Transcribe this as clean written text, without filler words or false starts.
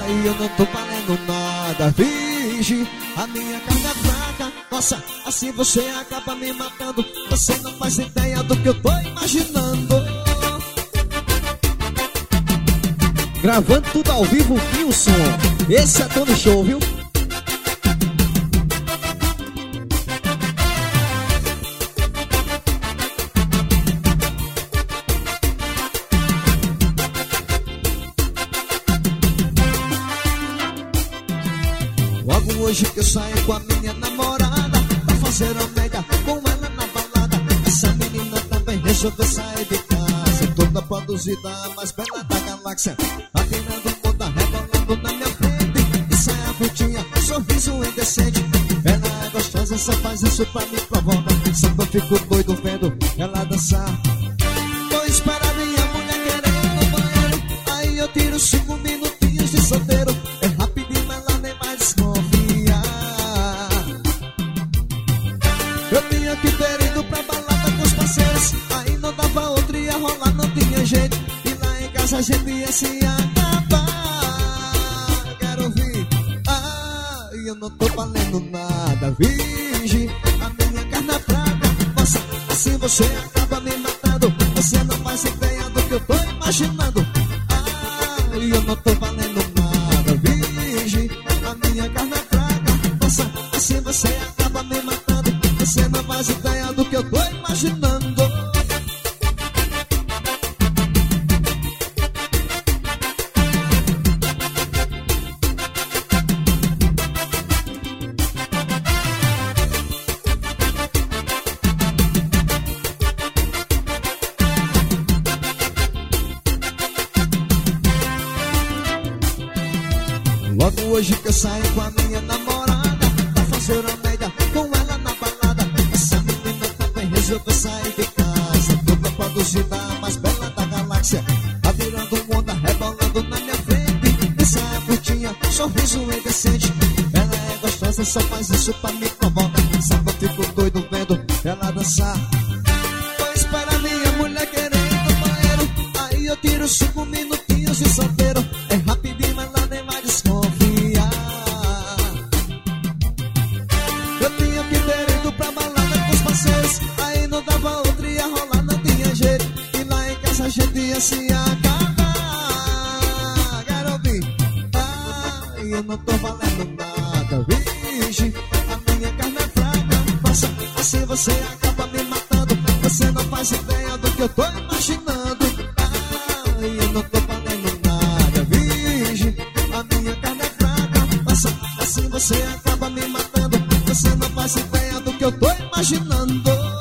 Ai, eu não tô valendo nada, virgem. A minha carne é fraca. Nossa, assim você acaba me matando. Você não faz ideia do que eu tô imaginando. Gravando tudo ao vivo, Wilson. Esse é Tony Show, viu? Logo hoje que eu saio com a minha namorada pra fazer a média com ela na balada. Essa menina também resolveu sair de casa, toda produzida, a mais bela da galáxia. Atirando onda, rebolando na minha frente. E sai a brutinha, sorriso indecente. Ela é gostosa, só faz isso pra me provocar. Sempre eu fico doido vendo ela dançar. Tô esperando minha mulher querendo no banheiro. Aí eu tiro 5 minutinhos de solteiro. É rapidinho, ela nem mais desconfiar. Eu tinha que ter ido pra balada com os parceiros. Aí não dava outra, ia rolar, não tinha jeito. E lá em casa a gente ia se acabar. Quero ouvir. Ah, eu não tô valendo nada, virgem. A minha carne é fraca. Nossa, assim você acaba me matando. Você não faz ideia do que eu tô imaginando. Ah, eu não tô valendo nada, virgem. A minha carne é fraca. Nossa, assim você acaba me matando. Você não faz ideia do que eu tô imaginando. Logo hoje que eu saio com a minha namorada pra fazer a média com ela na balada. Essa menina também resolveu sair de casa, toda produzida, a mais bela da galáxia. Atirando onda, rebolando na minha frente. Essa é a brutinha, sorriso indecente. Ela é gostosa, só faz isso pra me provocar. Sabe, eu fico doido vendo ela dançar. Tô esperando minha mulher querendo no banheiro. Aí eu tiro 5 minutinhos de solteiro. É rapidinho, ela nem vai desconfiar. Eu tinha que ter ido pra balada com os parceiros. Aí não dava outra, ia rolar, não tinha jeito. E lá em casa a gente ia se acabar. Quero ouvir. Ah, eu não tô valendo nada, virgem. A minha carne é fraca. Nossa, assim você acaba me matando. Você não faz ideia do que eu tô imaginando. Ah, eu não tô valendo nada, virgem. A minha carne é fraca. Nossa, assim você acaba me matando. Você não faz ideia do que eu tô imaginando.